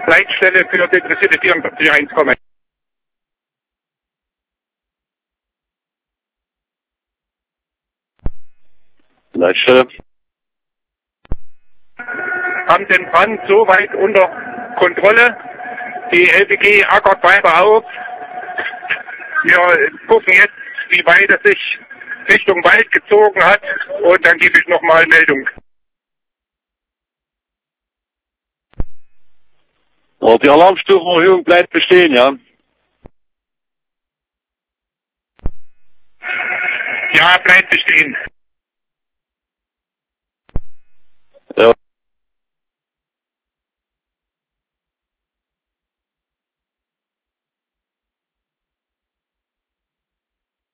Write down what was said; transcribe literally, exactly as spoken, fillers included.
Leitstelle für das interessierte vierundvierzig eins kommen. Leitstelle. Haben den Brand soweit unter Kontrolle. Die L P G ackert weiter auf. Wir gucken jetzt, wie weit es sich Richtung Wald gezogen hat, und dann gebe ich nochmal Meldung. Oh, die Alarmstufenerhöhung bleibt bestehen, ja? Ja, bleibt bestehen.